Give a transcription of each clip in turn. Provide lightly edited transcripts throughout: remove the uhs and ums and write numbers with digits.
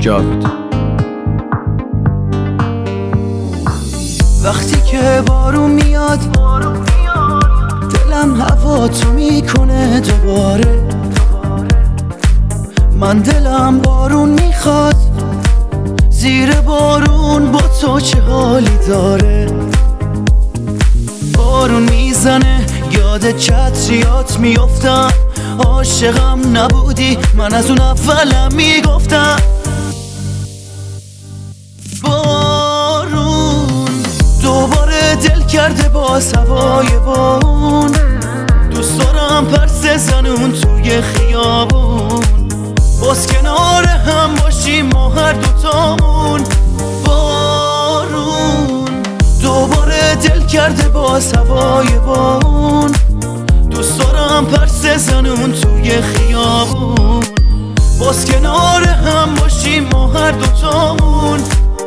جاوید. وقتی که بارون میاد دلم هوا تو میکنه دوباره. من دلم بارون میخواد، زیر بارون با تو چه حالی داره. بارون میزنه یاد چتریات میافتم، عاشقم نبودی من از اون اولم میگفتم. بارون دوباره دل کرده با هوای بارون، دوست دارم پرس زنون توی خیابون، باز کنار هم باشیم ما هر دوتامون. بارون دوباره دل کرده با هوای بارون، دوست دارم پرس زنون توی خیابون، باز کنار هم باشیم ما هر دوتامون.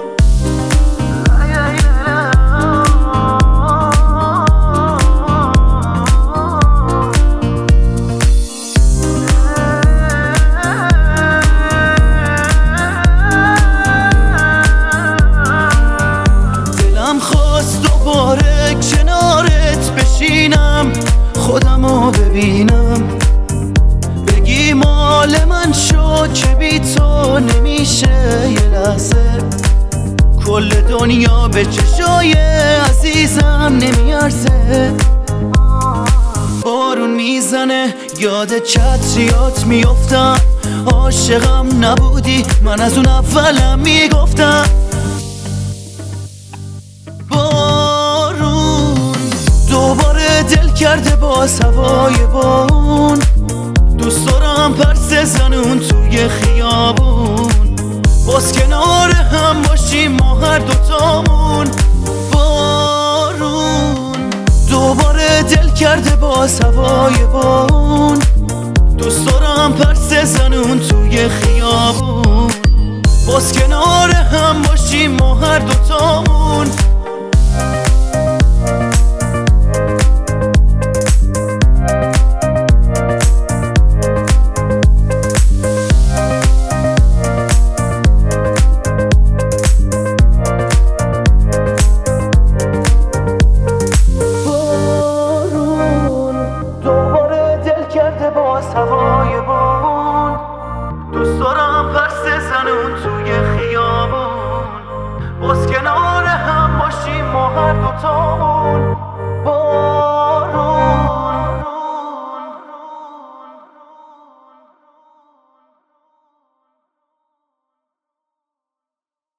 دوباره کنارت بشینم، خودمو ببینم، بگی مال من شد که بی تو نمیشه یه لحظه. کل دنیا به چشای عزیزم نمیارزه. بارون میزنه یاد چتریات میافتم، عاشقم نبودی من از اون اولم میگفتم. دوباره دل کرده با هوای بارون، دوست دارم پرس زنون توی خیابون، باز کنار هم باشیم ما هر دوتامون. بارون دوباره دل کرده با هوای بارون، دوست دارم پرس زنون توی خیابون، باز کنار هم باشیم ما هر دوتامون. هوای بارون دوست دارم پرس زنون توی خیابون، باز کنار هم باشیم ما هر دوتامون.